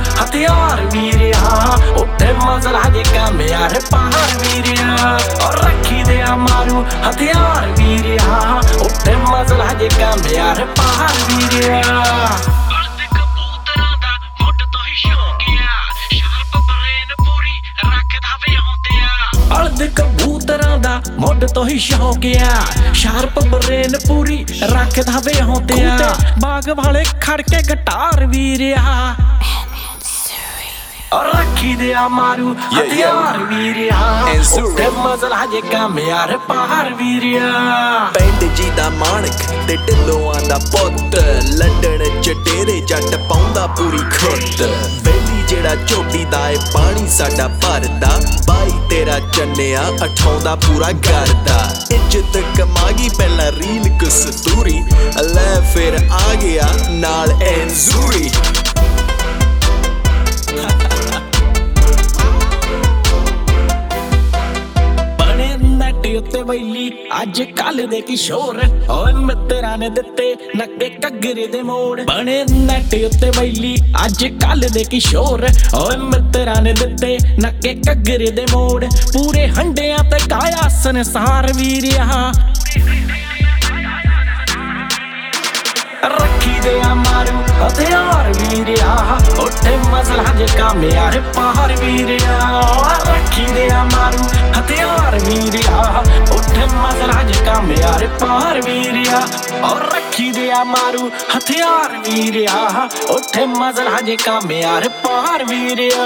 ਹਥਿਆਰ ਵੀਰਿਆ ਉੱਠੇ ਮਜ਼ਲ ਹਜੇ ਕੰਮ ਯਾਰ ਪਾਰ ਵੀਰਿਆ ਔਰ ਰੱਖੀ ਦੇ ਆ ਮਾਰੂ ਹਥਿਆਰ ਵੀਰਿਆ ਉੱਠੇ ਮਜ਼ਲ ਹਜੇ ਕੰਮ ਯਾਰ ਪਾਰ ਵੀਰਿਆ ਕਬੂਤਰਾਂ ਦਾ ਮੁੱਢ ਤੋਂ ਹੀ ਸ਼ੌਕ ਆ ਸ਼ਾਰਪ ਬਰੇਨ ਪੂਰੀ ਰੱਖਦਾ ਵੇ ਹੁੰਦਿਆ ਬਾਗ ਵਾਲੇ ਖੜ ਕੇ ਗਿਟਾਰ ਵੀਰਿਆ ਔਰ ਰੱਖੀ ਦੇ ਆ ਮਾਰੂ ਹਥਿਆਰ ਵੀਰਿਆ ਉੱਤੇ ਮਜ਼ਲ ਹਜੇ ਕੰਮ ਯਾਰ ਪਾਰ ਵੀਰਿਆ ਪਿੰਡ ਜੀ ਦਾ ਮਾਣਕ ਤੇ ਢਿੱਲੋਆਂ ਦਾ ਪੁੱਤ ਲੰਡਨ ਚ ਡੇਰੇ ਜੱਟ ਪਾਉਂਦਾ ਪੂਰੀ ਖੁੱਤ ਵੇਲੀ ਜਿਹੜਾ ਝੋਟੀ ਦਾ ਏ ਪਾਣੀ ਸਾਡਾ ਭਰਦਾ ਬਾਈ ਤੇਰਾ ਚੰਨਿਆ ਅਠਾਉਂਦਾ ਪੂਰਾ ਕਰਦਾ ਇੱਜ਼ਤ ਕਮਾ ਗਈ ਪਹਿਲਾਂ ਰੀਲ ਕਸਤੂਰੀ ਲੈ ਫਿਰ ਆ ਗਿਆ ਨਾਲ ਐਨਜ਼ੂਰੀ ਉੱਤੇ ਵੈਲੀ ਅੱਜ ਕੱਲ ਦੇ ਕਿਸ਼ੋਰ ਓਏ ਮਿੱਤਰਾਂ ਨੇ ਦਿੱਤੇ ਨੱਕੇ ਘੱਗਰੇ ਦੇ ਮੋੜ ਬਣੇ ਨੈਟ ਉੱਤੇ ਵੈਲੀ ਅੱਜ ਕੱਲ ਦੇ ਕਿਸ਼ੋਰ ਓਏ ਮਿੱਤਰਾਂ ਨੇ ਦਿੱਤੇ ਨੱਕੇ ਘੱਗਰੇ ਦੇ ਮੋੜ ਪੂਰੇ ਹੰਡਿਆਂ ਤੇ ਕਾਇਆ ਸੰਸਾਰ ਵੀਰਿਆ ਰੱਖੀ ਦੇ ਆ ਮਾਰੂ ਹਥਿਆਰ ਵੀਰਿਆ ਉੱਠੇ ਮਜ਼ਲ ਹਜੇ ਕੰਮ ਯਾਰ ਪਾਰ ਵੀਰਿਆ ਰੱਖੀ ਦੇ ਆ ਮਾਰੂ ਹਥਿਆਰ ਵੀਰਿਆ ਉੱਠੇ ਮਜ਼ਲ ਹਜੇ ਕੰਮ ਯਾਰ ਪਾਰ ਵੀਰਿਆ ਔਰ ਰੱਖੀ ਦੇ ਆ ਮਾਰੂ ਹਥਿਆਰ ਵੀਰਿਆ ਉੱਠੇ ਮਜ਼ਲ ਹਜੇ ਕੰਮ ਯਾਰ ਪਾਰ ਵੀਰਿਆ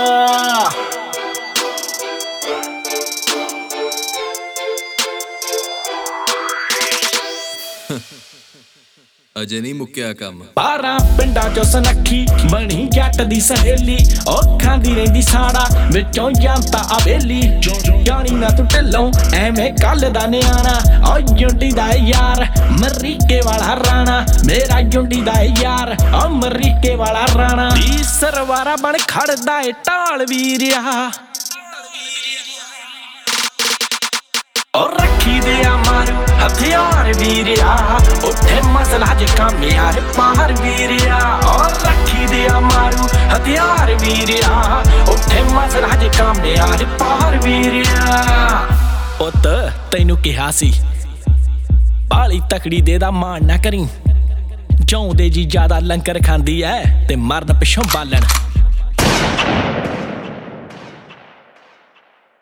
ਅਜੇ ਨਹੀਂ ਮੁੱਕਿਆ ਕੰਮ 12 ਪਿੰਡਾਂ ਚੋਂ ਸੁਨੱਖੀ ਬਣੀ ਜੱਟ ਦੀ ਸਹੇਲੀ ਔਖਾਂ ਦੀ ਰਹਿੰਦੀ ਸਾੜਾ ਵਿੱਚੋਂ ਜਾਂਦਾ ਅਵੇਲੀ ਜਾਣੀ ਨਾ ਤੂੰ ਢਿੱਲੋਂ ਐਵੇਂ ਕੱਲ ਦਾ ਨਿਆਣਾ ਓ ਜੁੰਡੀ ਦਾ ਯਾਰ ਮਰੀਕੇ ਵਾਲਾ ਰਾਣਾ ਮੇਰਾ ਜੁੰਡੀ ਦਾ ਯਾਰ ਓ ਮਰੀਕੇ ਵਾਲਾ ਰਾਣਾ ਦੀ ਸਰਵਾਰਾ ਬਣ ਖੜਦਾ ਏ ਢਾਲ ਵੀਰਿਆ ਔਰ ਰੱਖੀ ਦੇ ਆ ਮਾਰੂ ਹਥਿਆਰ ਵੀਰਿਆ ਉੱਠੇ ਮਜ਼ਲ ਹਜੇ ਕੰਮ ਯਾਰ ਪਾਰ ਵੀਰਿਆ ਔਰ ਰੱਖੀ ਦੇ ਆ ਮਾਰੂ ਹਥਿਆਰ ਵੀਰਿਆ ਉੱਠੇ ਮਜ਼ਲ ਹਜੇ ਕੰਮ ਯਾਰ ਪਾਰ ਵੀਰਿਆ ਪੁੱਤ ਤੈਨੂੰ ਕਿਹਾ ਸੀ ਬਾਲੀ ਤਕੜੀ ਦੇ ਦਾ ਮਾਣ ਨਾ ਕਰੀ ਜਿਉਂਦੇ ਜੀ ਜ਼ਿਆਦਾ ਲੰਕਰ ਖਾਂਦੀ ਐ ਤੇ ਮਰਨ ਪਿੱਛੋਂ ਬਾਲਣ